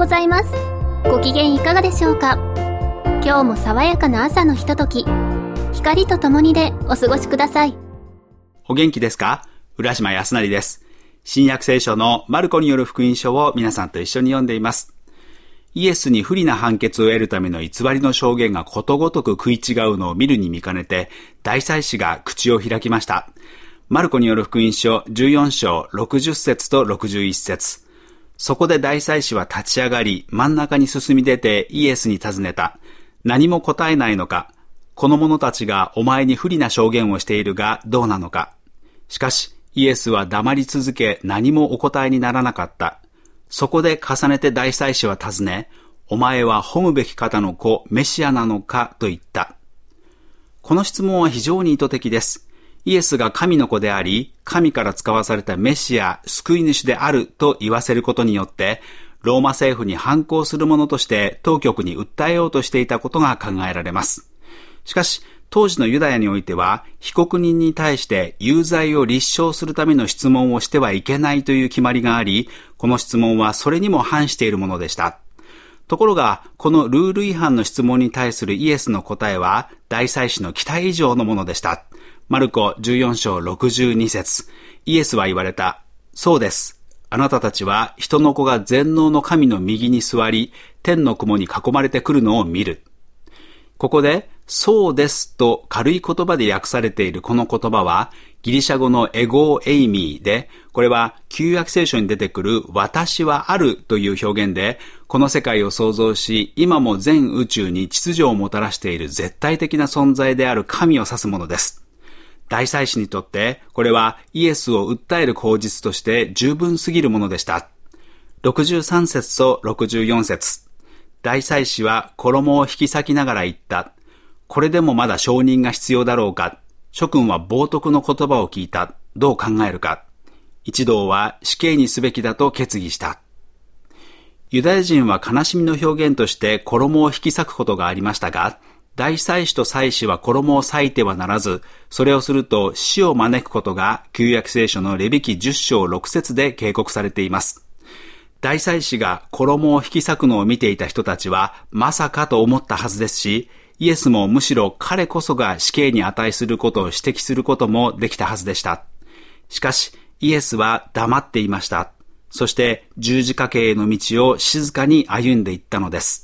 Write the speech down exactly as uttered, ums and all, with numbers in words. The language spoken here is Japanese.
ございます。ご機嫌いかがでしょうか。今日も爽やかな朝のひととき、光とともにでお過ごしください。 お元気ですか？浦島康成です。新約聖書のマルコによる福音書を皆さんと一緒に読んでいます。イエスに不利な判決を得るための偽りの証言がことごとく食い違うのを見るに見かねて、大祭司が口を開きました。マルコによる福音書じゅうよん章ろくじゅっ節とろくじゅういち節。そこで大祭司は立ち上がり、真ん中に進み出てイエスに尋ねた。何も答えないのか？この者たちがお前に不利な証言をしているがどうなのか？しかしイエスは黙り続け、何もお答えにならなかった。そこで重ねて大祭司は尋ね、お前は褒むべき方の子メシアなのかと言った。この質問は非常に意図的です。イエスが神の子であり、神から使わされたメシア、救い主であると言わせることによって、ローマ政府に反抗する者として当局に訴えようとしていたことが考えられます。しかし、当時のユダヤにおいては、被告人に対して有罪を立証するための質問をしてはいけないという決まりがあり、この質問はそれにも反しているものでした。ところが、このルール違反の質問に対するイエスの答えは、大祭司の期待以上のものでした。マルコじゅうよん章ろくじゅうに節。イエスは言われた。そうです。あなたたちは人の子が全能の神の右に座り、天の雲に囲まれてくるのを見る。ここで、そうですと軽い言葉で訳されているこの言葉は、ギリシャ語のエゴーエイミーで、これは旧約聖書に出てくる私はあるという表現で、この世界を創造し、今も全宇宙に秩序をもたらしている絶対的な存在である神を指すものです。大祭司にとって、これはイエスを訴える口実として十分すぎるものでした。ろくじゅうさん節とろくじゅうよん節。大祭司は衣を引き裂きながら言った。これでもまだ証人が必要だろうか。諸君は冒涜の言葉を聞いた。どう考えるか。一同は死刑にすべきだと決議した。ユダヤ人は悲しみの表現として衣を引き裂くことがありましたが、大祭司と祭司は衣を裂いてはならず、それをすると死を招くことが旧約聖書のレビ記じゅっ章ろく節で警告されています。大祭司が衣を引き裂くのを見ていた人たちはまさかと思ったはずですし、イエスもむしろ彼こそが死刑に値することを指摘することもできたはずでした。しかしイエスは黙っていました。そして十字架刑への道を静かに歩んでいったのです。